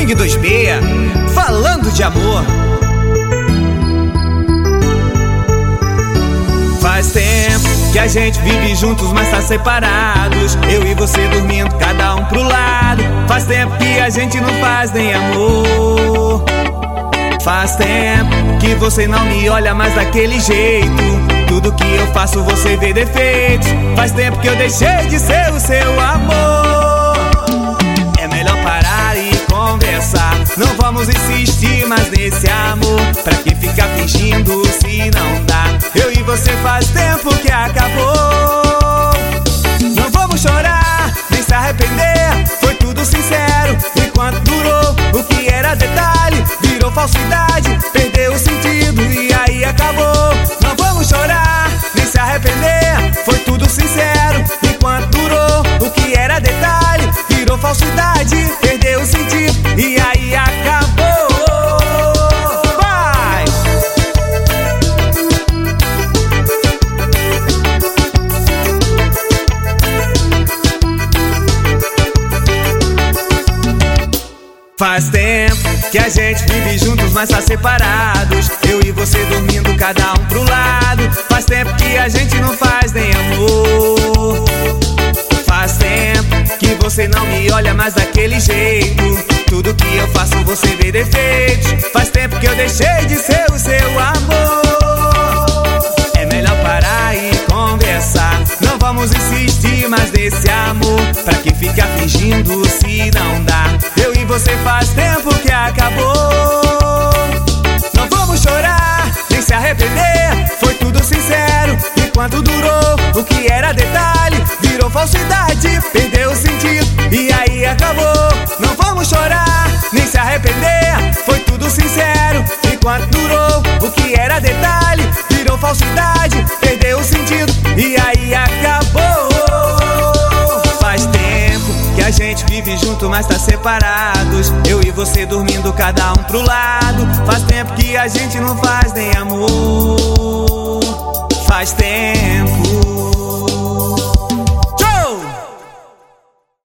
Swing 2B, falando de amor. Faz tempo que a gente vive juntos, mas tá separados. Eu e você dormindo, cada um pro lado. Faz tempo que a gente não faz nem amor. Faz tempo que você não me olha mais daquele jeito. Tudo que eu faço você vê defeitos. Faz tempo que eu deixei de ser o seu amor. É melhor parar e conversar. Não vamos insistir mais nesse amor. Pra que ficar fingindo se não dá? Eu e você faz tempo que acabou. Não vamos chorar, nem se arrepender. Foi tudo sincero, enquanto durou. O que era detalhe virou falsidade. Perdeu o sentido e aí acabou. Não vamos chorar, nem se arrepender. Foi tudo sincero, enquanto durou. O que era detalhe virou falsidade. Perdeu o sentido e aí acabou. Vai! Faz tempo que a gente vive juntos, mas tá separados. Eu e você dormindo, cada um pro lado. Faz tempo que a gente não faz nem amor. Faz tempo que você não me olha mais daquele jeito. Tudo que eu faço você vê defeitos. Faz tempo que eu deixei de ser o seu amor. É melhor parar e conversar. Não vamos insistir mais nesse amor. Pra que ficar fingindo se não dá? Eu e você faz tempo que acabou. Não vamos chorar, nem se arrepender. Foi tudo sincero, enquanto durou. O que era detalhe virou falsidade. Perdeu o sentido e aí acabou. Não vamos chorar, nem se arrepender. Foi tudo sincero, enquanto durou. O que era detalhe virou falsidade. Perdeu o sentido e aí acabou. Faz tempo que a gente vive junto, mas tá separados. Eu e você dormindo, cada um pro lado. Faz tempo que a gente não faz nem amor. Faz tempo.